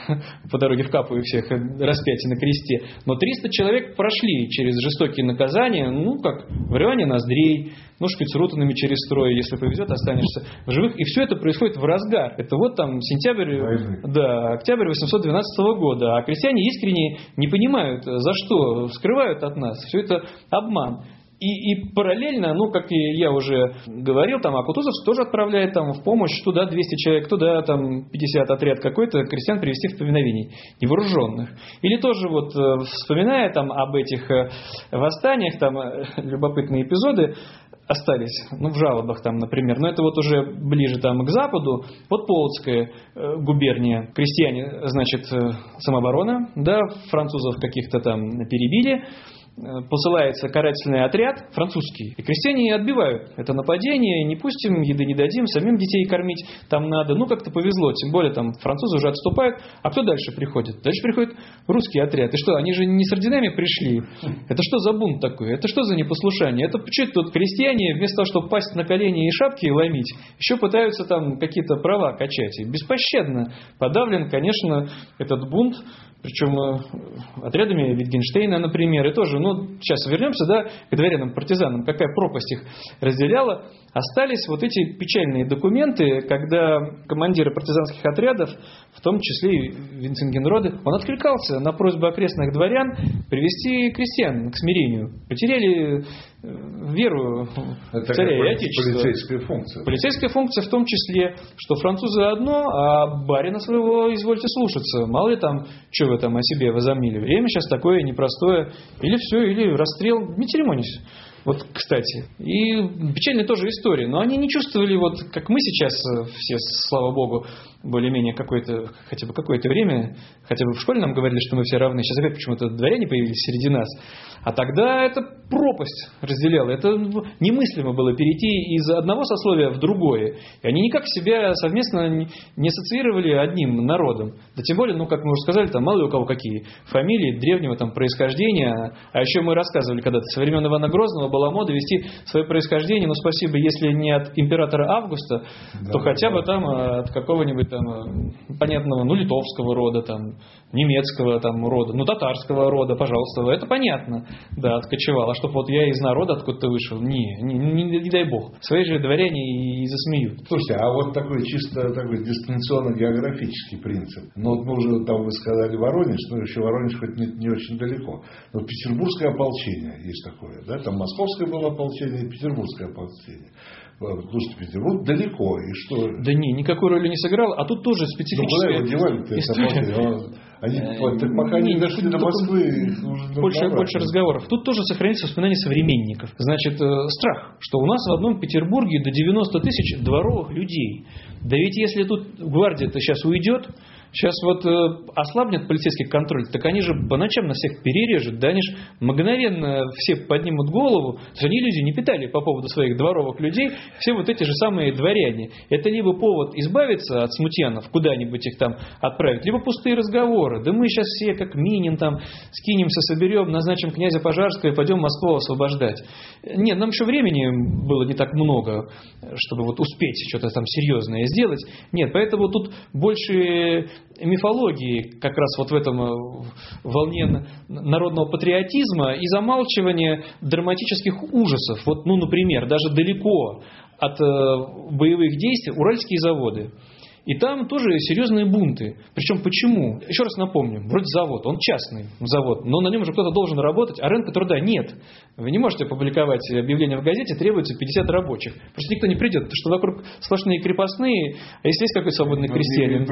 [SPEAKER 3] по дороге в Капу и всех распять на кресте. Но триста человек прошли через жестокие наказания, ну, как вырывание ноздрей, ну, шпицрутенами через строй, если повезет, останешься в живых. И все это происходит в разгар. Это вот там сентябрь, да, октябрь восемьсот двенадцатого года. А крестьяне искренне не понимают, за что скрывают от нас. Все это обман. И, и параллельно, ну, как и я уже говорил, там, а Кутузов тоже отправляет там в помощь туда двести человек, туда там пятьдесят отряд какой-то крестьян привести в повиновение, невооруженных. Или тоже вот вспоминая там об этих восстаниях, там любопытные эпизоды остались, ну, в жалобах там, например, но это вот уже ближе там к западу, вот Полоцкая э, губерния, крестьяне, значит, э, самооборона, да, французов каких-то там перебили, посылается карательный отряд французский, и крестьяне отбивают это нападение, не пустим, еды не дадим, самим детей кормить там надо, ну как-то повезло, тем более там французы уже отступают, а кто дальше приходит? Дальше приходит русский отряд, и что, они же не с орденами пришли? Это что за бунт такой? Это что за непослушание? Это почему тут крестьяне вместо того, чтобы пасть на колени и шапки ломить, еще пытаются там какие-то права качать, и беспощадно подавлен, конечно, этот бунт, причем отрядами Витгенштейна, например, и тоже, ну, сейчас вернемся, да, к дворянам-партизанам, какая пропасть их разделяла. Остались вот эти печальные документы, когда командиры партизанских отрядов, в том числе и Винценгенроде, он откликался на просьбу окрестных дворян привести крестьян к смирению. Потеряли веру в царя и отечества.
[SPEAKER 2] Полицейская функция.
[SPEAKER 3] Полицейская функция в том числе, что французы одно, а барина своего извольте слушаться. Мало ли там, что вы там о себе возомнили. Время сейчас такое непростое. Или все, или расстрел. Не церемонись. Вот, кстати. И печальная тоже история. Но они не чувствовали, вот как мы сейчас все, слава богу, более-менее какое-то, хотя бы какое-то время, хотя бы в школе нам говорили, что мы все равны. Сейчас опять почему-то дворяне появились среди нас. А тогда это пропасть разделяла. Это немыслимо было перейти из одного сословия в другое. И они никак себя совместно не ассоциировали одним народом. Да тем более, ну, как мы уже сказали, там мало ли у кого какие фамилии древнего там происхождения. А еще мы рассказывали когда-то, со времен Ивана Грозного была мода вести свое происхождение, ну, спасибо, если не от императора Августа, да, то хотя да. бы там от какого-нибудь там понятного, ну, литовского рода, там, немецкого там рода, ну, татарского рода, пожалуйста, это понятно, да, откочевал. А чтобы вот я из народа откуда-то вышел, не, не, не, не дай бог. Свои же дворяне и, и засмеют.
[SPEAKER 2] Слушайте, а вот такой чисто такой дистанционно-географический принцип. Ну, вот мы уже там вы сказали Воронеж, ну, еще Воронеж хоть не, не очень далеко. Но Петербургское ополчение есть такое, да, там Московское было ополчение и Петербургское ополчение. Слушайте, Петербург далеко, и что?
[SPEAKER 3] Да не, никакой роли не сыграл, а тут тоже специфическая
[SPEAKER 2] история. Они пока не дошли до Москвы,
[SPEAKER 3] больше, больше разговоров. Тут тоже сохранится воспоминания современников. Значит, страх, что у нас в одном Петербурге до девяноста тысяч дворовых людей. Да ведь если тут гвардия-то сейчас уйдет, сейчас вот э, ослабнет полицейский контроль, так они же по ночам на всех перережут, да они же мгновенно все поднимут голову. То есть они иллюзий не питали по поводу своих дворовых людей, все вот эти же самые дворяне. Это либо повод избавиться от смутьянов, куда-нибудь их там отправить, либо пустые разговоры. Да мы сейчас все как Минин там скинемся, соберем, назначим князя Пожарского и пойдем Москву освобождать. Нет, нам еще времени было не так много, чтобы вот успеть что-то там серьезное сделать. Нет, поэтому тут больше мифологии как раз вот в этом волне народного патриотизма и замалчивания драматических ужасов. Вот, ну, например, даже далеко от боевых действий Уральские заводы. И там тоже серьезные бунты. Причем почему? Еще раз напомню, вроде завод, он частный завод, но на нем же кто-то должен работать, а рынка труда нет. Вы не можете опубликовать объявление в газете, требуется пятьдесят рабочих. Просто никто не придет, потому что вокруг сплошные крепостные, а если есть какой-то свободный но крестьянин.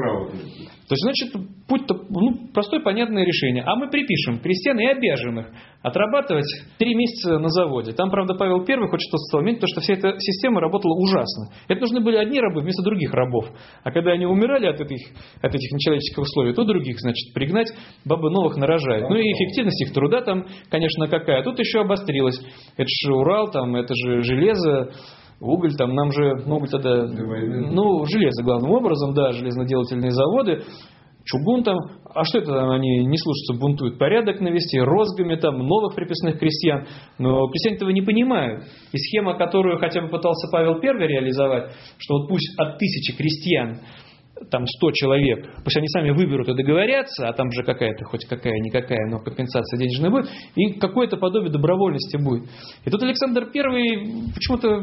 [SPEAKER 3] То есть, значит, путь-то ну, простое, понятное решение. А мы припишем крестьян и обяжем их отрабатывать три месяца на заводе. Там, правда, Павел Первый хочет что-то вспомнить, потому что вся эта система работала ужасно. Это нужны были одни рабы вместо других рабов. А когда они умирали от этих, от этих нечеловеческих условий, то других, значит, пригнать, бабы новых нарожают. Ну и эффективность их труда там, конечно, какая. Тут еще обострилась. Это же Урал, там, это же железо, уголь, там нам же, ну, уголь тогда, ну, железо главным образом, да, железноделательные заводы, чугун там, а что это там они не слушаются, бунтуют, порядок навести, розгами там, новых приписных крестьян, но крестьяне этого не понимают. И схема, которую хотя бы пытался Павел Первый реализовать, что вот пусть от тысячи крестьян там сто человек, пусть они сами выберут и договорятся, а там же какая-то, хоть какая-никакая, но компенсация денежная будет, и какое-то подобие добровольности будет. И тут Александр Первый почему-то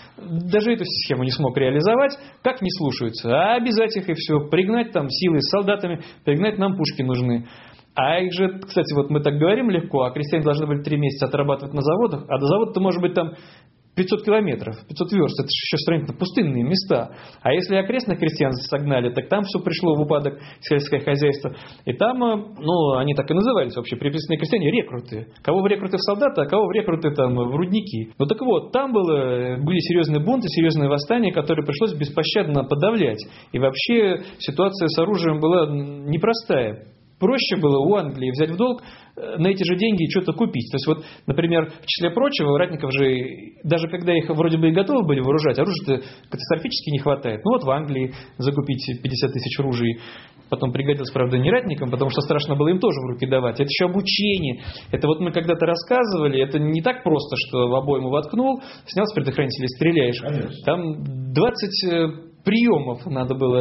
[SPEAKER 3] даже эту схему не смог реализовать. Как не слушаются? А обязать их и все, пригнать там силы с солдатами, пригнать нам пушки нужны. А их же, кстати, вот мы так говорим легко, а крестьяне должны были три месяца отрабатывать на заводах, а до завода-то может быть там пятьсот километров, пятьсот верст, это же еще сравнительно пустынные места. А если окрестных крестьян согнали, так там все пришло в упадок, сельское хозяйство. И там, ну, они так и назывались вообще, приписанные крестьяне, рекруты. Кого в рекруты в солдаты, а кого в рекруты там в рудники. Ну так вот, там было, были серьезные бунты, серьезные восстания, которые пришлось беспощадно подавлять. И вообще ситуация с оружием была непростая. Проще было у Англии взять в долг на эти же деньги что-то купить. То есть, вот, например, в числе прочего, ратников же, даже когда их вроде бы и готовы были вооружать, оружия-то катастрофически не хватает. Ну вот в Англии закупить пятьдесят тысяч ружей. Потом пригодилось, правда, не ратникам, потому что страшно было им тоже в руки давать. Это еще обучение. Это вот мы когда-то рассказывали, это не так просто, что в обойму воткнул, снял с предохранителя и стреляешь.
[SPEAKER 2] Конечно.
[SPEAKER 3] Там двадцать приемов надо было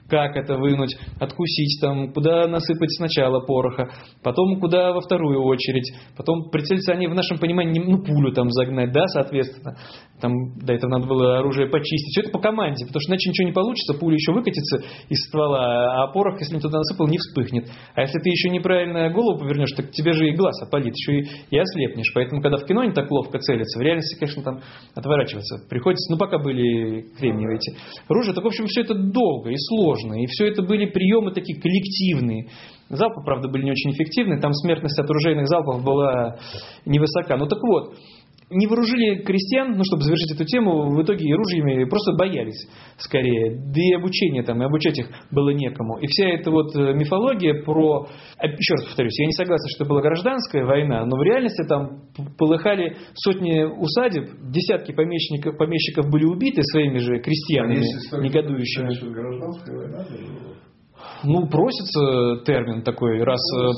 [SPEAKER 3] как это вынуть, откусить, там, куда насыпать сначала пороха, потом куда во вторую очередь, потом прицелиться они в нашем понимании, ну, пулю там загнать, да, соответственно, там, до этого надо было оружие почистить, все это по команде, потому что иначе ничего не получится, пуля еще выкатится из ствола, а порох, если не туда насыпал, не вспыхнет. А если ты еще неправильно голову повернешь, так тебе же и глаз опалит, еще и, и ослепнешь. Поэтому, когда в кино они так ловко целятся, в реальности, конечно, там отворачиваться приходится, ну, пока были кремниевые эти ружья, так, в общем, все это долго и сложно. И все это были приемы такие коллективные. Залпы, правда, были не очень эффективны. Там смертность от оружейных залпов была невысока. Ну так вот, не вооружили крестьян, ну, чтобы завершить эту тему, в итоге и ружьями просто боялись скорее. Да и обучение там, и обучать их было некому. И вся эта вот мифология про... Еще раз повторюсь, я не согласен, что это была гражданская война, но в реальности там полыхали сотни усадеб, десятки помещиков, помещиков были убиты своими же крестьянами, а негодующими.
[SPEAKER 2] Гражданская война?
[SPEAKER 3] Ну, просится термин такой, раз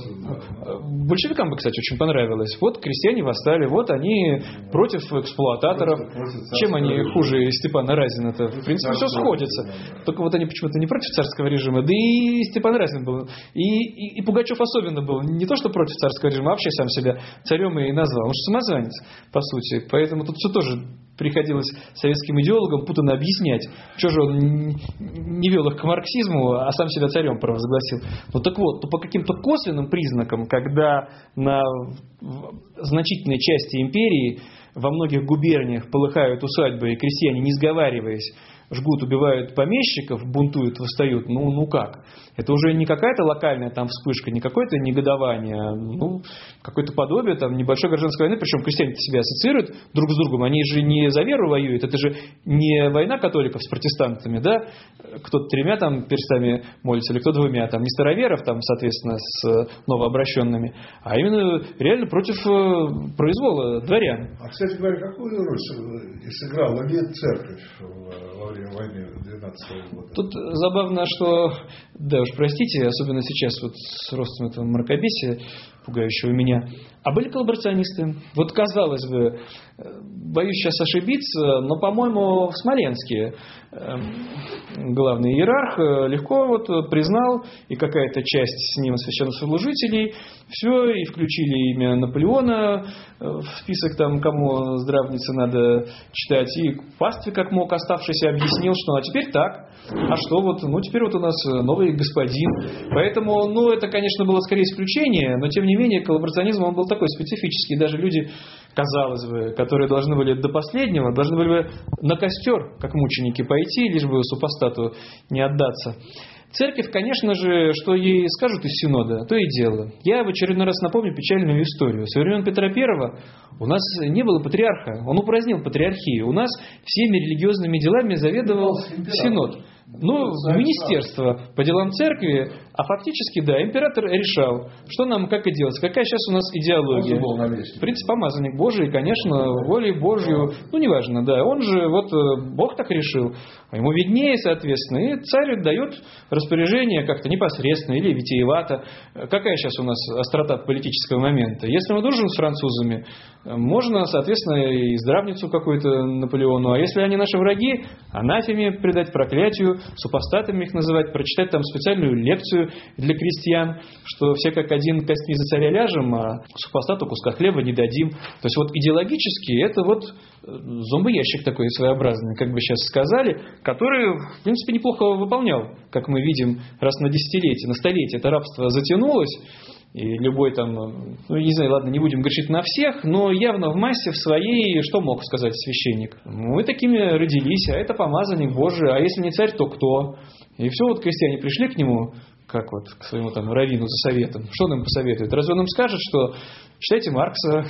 [SPEAKER 3] большевикам бы, кстати, очень понравилось. Вот крестьяне восстали, вот они против эксплуататоров. Чем они хуже Степана Разина-то? В принципе, все сходится. Только вот они почему-то не против царского режима, да и Степан Разин был. И, и, и Пугачев особенно был. Не то, что против царского режима, а вообще сам себя царем и назвал. Он же самозванец, по сути. Поэтому тут все тоже приходилось советским идеологам путанно объяснять, что же он не вел их к марксизму, а сам себя царем провозгласил. Ну так вот, то по каким-то косвенным признакам, когда на значительной части империи во многих губерниях полыхают усадьбы, и крестьяне, не сговариваясь, жгут, убивают помещиков, бунтуют, восстают, ну, ну как? Это уже не какая-то локальная там вспышка, не какое-то негодование, ну, какое-то подобие там небольшой гражданской войны, причем крестьяне себя ассоциируют друг с другом, они же не за веру воюют, это же не война католиков с протестантами, да, кто-то тремя там перстами молится, или кто двумя, там, не староверов, там, соответственно, с новообращенными, а именно реально против произвола дворян.
[SPEAKER 2] А, кстати говоря, какую роль сыграла церковь во время войны двенадцатого года?
[SPEAKER 3] Тут забавно, что, да уж простите, особенно сейчас вот с ростом этого мракобесия, пугающего меня, а были коллаборационисты. Вот казалось бы, боюсь сейчас ошибиться, но, по-моему, в Смоленске главный иерарх легко вот признал, и какая-то часть с ним священнослужителей, все, и включили имя Наполеона в список, там, кому здравницы надо читать, и пастве как мог оставшийся объяснил, что а теперь так, а что вот, ну теперь вот у нас новый господин. Поэтому, ну это, конечно, было скорее исключение, но тем не менее коллаборационизм, он был такой специфический, даже люди, казалось бы, которые должны были до последнего, должны были бы на костер, как мученики, пойти, лишь бы супостату не отдаться. Церковь, конечно же, что ей скажут из Синода, то и дело. Я в очередной раз напомню печальную историю. Со времен Петра Первого у нас не было патриарха, он упразднил патриархию. У нас всеми религиозными делами заведовал Синод. Ну, министерство по делам церкви, а фактически, да, император решал, что нам как и делать, какая сейчас у нас идеология. В принципе, помазанник Божий, конечно, волей Божью, ну, неважно, да, он же, вот, Бог так решил, а ему виднее, соответственно, и царь дает распоряжение как-то непосредственно или витиевато. Какая сейчас у нас острота политического момента? Если мы дружим с французами, можно, соответственно, и здравницу какую-то Наполеону, а если они наши враги, анафеме предать, проклятию, супостатами их называть, прочитать там специальную лекцию для крестьян, что все как один костьми за царя ляжем, а супостату куска хлеба не дадим. То есть вот идеологически это вот зомбоящик такой своеобразный, как бы сейчас сказали, который, в принципе, неплохо выполнял, как мы видим, раз на десятилетие, на столетие это рабство затянулось. И любой там, ну не знаю, ладно, не будем грешить на всех, но явно в массе в своей, что мог сказать священник? Мы такими родились, а это помазанник Божий, а если не царь, то кто? И все, вот крестьяне пришли к нему, как вот к своему там раввину за советом. Что он им посоветует? Разве он им скажет, что читайте Маркса,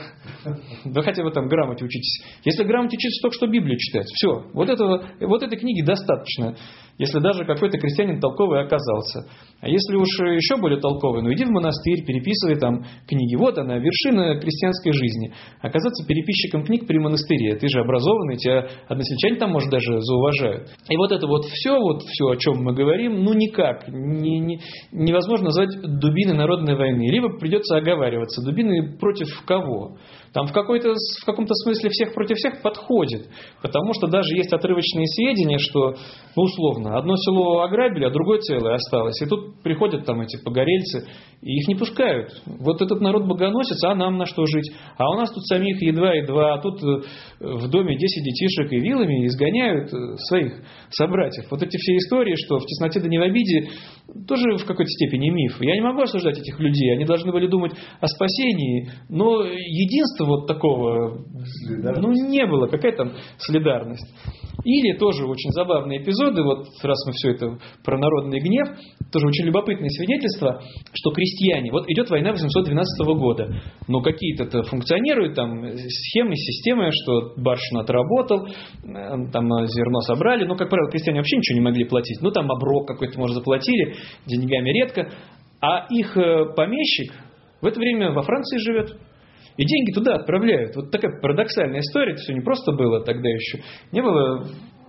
[SPEAKER 3] да хотя бы там грамоте учитесь. Если грамоте учиться, только что Библию читать. Все, вот, этого, вот этой книги достаточно, если даже какой-то крестьянин толковый оказался. А если уж еще более толковый, ну иди в монастырь, переписывай там книги. Вот она, вершина крестьянской жизни. Оказаться переписчиком книг при монастыре. Ты же образованный, тебя односельчане там, может, даже зауважают. И вот это вот все, вот все, о чем мы говорим, ну никак не, не, невозможно назвать дубиной народной войны. Либо придется оговариваться. Дубиной против кого? Там в, какой-то, в каком-то смысле всех против всех подходит. Потому что даже есть отрывочные сведения, что, ну, условно, одно село ограбили, а другое целое осталось. И тут приходят там эти погорельцы, и их не пускают. Вот этот народ богоносец, а нам на что жить? А у нас тут самих едва-едва, а тут в доме десять детишек и вилами изгоняют своих собратьев. Вот эти все истории, что в тесноте да не в обиде, тоже в какой-то степени миф. Я не могу осуждать этих людей, они должны были думать о спасении, но единства вот такого, ну, не было. Какая там солидарность? Или тоже очень забавные эпизоды, вот раз мы все это про народный гнев, тоже очень любопытное свидетельство, что крестьяне, вот идет война восемьсот двенадцатого года, но какие-то функционируют там схемы, системы, что барщину отработал, там зерно собрали, но, как правило, крестьяне вообще ничего не могли платить, ну там оброк какой-то, может, заплатили, деньгами редко, а их помещик в это время во Франции живет. И деньги туда отправляют. Вот такая парадоксальная история. Это все не просто было тогда еще. Не было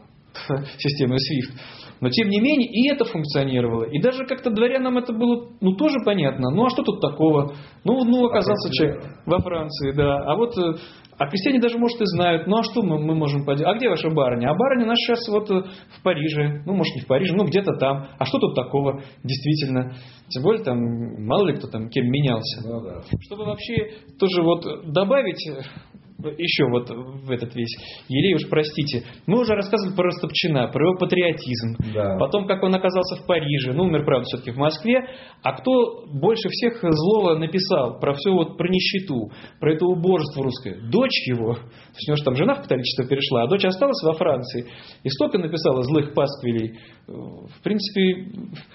[SPEAKER 3] системы свифт. Но тем не менее и это функционировало. И даже как-то дворянам это было, ну, тоже понятно. Ну а что тут такого? Ну, ну оказался человек во Франции, да. А вот, а крестьяне даже, может, и знают. Ну а что мы, мы можем поделать? А где ваша барыня? А барыня наша сейчас вот в Париже. Ну, может, не в Париже, ну где-то там. А что тут такого? Действительно. Тем более, там, мало ли кто там кем менялся. Ну, да. Чтобы вообще тоже вот добавить еще вот в этот весь елей, уж простите, мы уже рассказывали про Растопчина, про его патриотизм, да. Потом, как он оказался в Париже, ну, умер, правда, все-таки в Москве, а кто больше всех злого написал про все вот, про нищету, про это убожество русское? Дочь его, то есть у него же там жена в католичество перешла, а дочь осталась во Франции, и столько написала злых пасквилей, в принципе,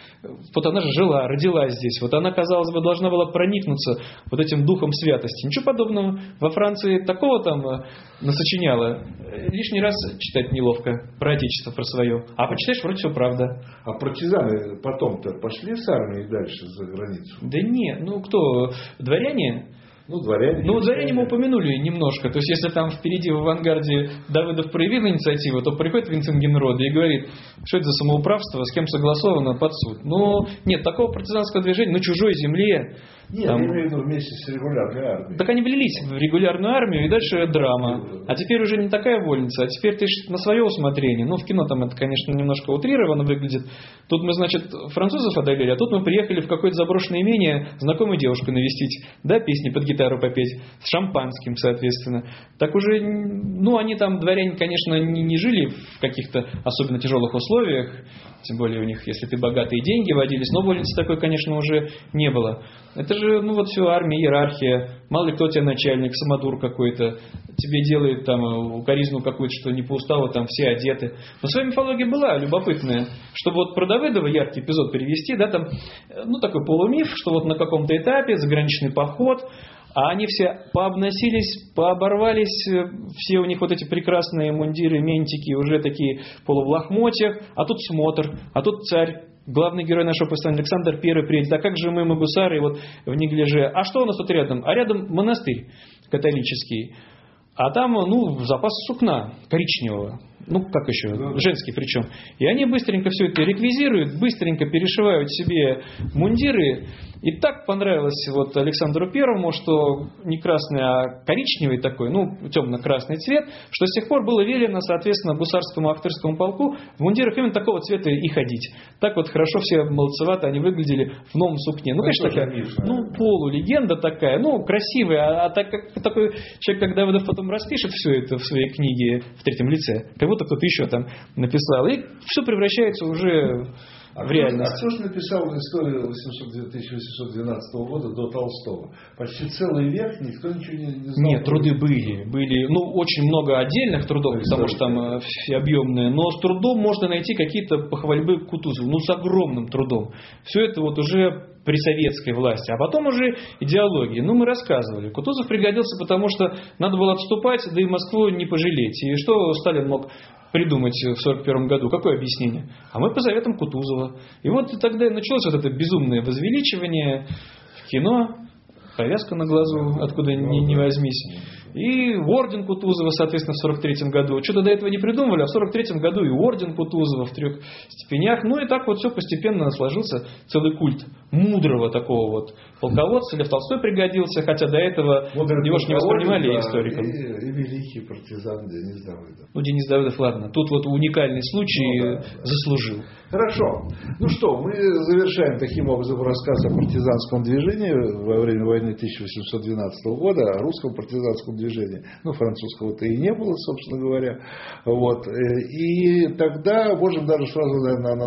[SPEAKER 3] вот она же жила, родилась здесь, вот она, казалось бы, должна была проникнуться вот этим духом святости, ничего подобного, во Франции такого там насочиняла. Лишний раз читать неловко про отечество, про свое. А почитаешь, вроде все правда.
[SPEAKER 2] А партизаны потом-то пошли с армией дальше за границу?
[SPEAKER 3] Да нет, ну кто? Дворяне?
[SPEAKER 2] Ну, дворяне.
[SPEAKER 3] Ну, дворяне мы упомянули немножко. То есть, если там впереди в авангарде Давыдов проявил инициативу, то приходит Винценгенроде и говорит, что это за самоуправство, с кем согласовано, под суд. Ну, нет, такого партизанского движения на чужой земле.
[SPEAKER 2] Нет, там... я имею в виду вместе с регулярной армией.
[SPEAKER 3] Так они влились в регулярную армию, и дальше драма. А теперь уже не такая вольница, а теперь ты на свое усмотрение. Ну, в кино там это, конечно, немножко утрированно выглядит. Тут мы, значит, французов одолели, а тут мы приехали в какое-то заброшенное имение знакомую девушку навестить, да, песни под гитару попеть, с шампанским, соответственно. Так уже, ну, они там, дворяне, конечно, не, не жили в каких-то особенно тяжелых условиях, тем более у них, если ты богатые, деньги водились, но вольницы такой, конечно, уже не было. Это же, ну вот все, армия, иерархия, мало ли кто у тебя начальник, самодур какой-то, тебе делает там укоризну какую-то, что не по уставу там все одеты. Но своя мифология была любопытная, чтобы вот про Давыдова яркий эпизод перевести, да, там, ну такой полумиф, что вот на каком-то этапе заграничный поход, а они все пообносились, пооборвались, все у них вот эти прекрасные мундиры, ментики, уже такие полу в лохмотьях, а тут смотр, а тут царь. Главный герой нашего повествования Александр Первый приедет. А как же мы, мы гусары, вот в неглиже? А что у нас тут рядом? А рядом монастырь католический. А там, ну, запас сукна коричневого. Ну, как еще? Женский причем. И они быстренько все это реквизируют, быстренько перешивают себе мундиры. И так понравилось вот Александру Первому, что не красный, а коричневый такой, ну, темно-красный цвет, что с тех пор было велено, соответственно, гусарскому актерскому полку в мундирах именно такого цвета и ходить. Так вот хорошо все молодцевато они выглядели в новом сукне. Ну, конечно, такая, ну, полулегенда такая, ну, красивая. А, а так как такой человек, как Давыдов, потом распишет все это в своей книге в третьем лице, как будто кто-то еще там написал. И все превращается уже
[SPEAKER 2] а
[SPEAKER 3] в реальность.
[SPEAKER 2] А кто же написал историю тысяча восемьсот двенадцатого года до Толстого? Почти целый век никто ничего не, не знал.
[SPEAKER 3] Нет, труды были. были. Ну, очень много отдельных трудов, да, потому что там все объемные. Но с трудом можно найти какие-то похвальбы Кутузову. Ну, с огромным трудом. Все это вот уже при советской власти. А потом уже идеологии. Ну, мы рассказывали. Кутузов пригодился, потому что надо было отступать, да и Москву не пожалеть. И что Сталин мог придумать в сорок первом году? Какое объяснение? А мы по заветам Кутузова. И вот тогда началось вот это безумное возвеличивание в кино, повязка на глазу, откуда ни, ни возьмись. И орден Кутузова, соответственно, в сорок третьем году. Что-то до этого не придумывали, а в сорок третьем году и орден Кутузова в трех степенях. Ну и так вот все постепенно сложился целый культ мудрого такого вот полководца. Лев Толстой пригодился, хотя до этого Мудрый его же не воспринимали да, историком.
[SPEAKER 2] И, и великий партизан Денис Давыдов.
[SPEAKER 3] Ну, Денис Давыдов, ладно. Тут вот уникальный случай ну, да, да. заслужил.
[SPEAKER 2] Хорошо. Ну что, мы завершаем таким образом рассказ о партизанском движении во время войны тысяча восемьсот двенадцатого года, о русском партизанском движении. Ну, французского-то и не было, собственно говоря. Вот. И тогда можем даже сразу, наверное,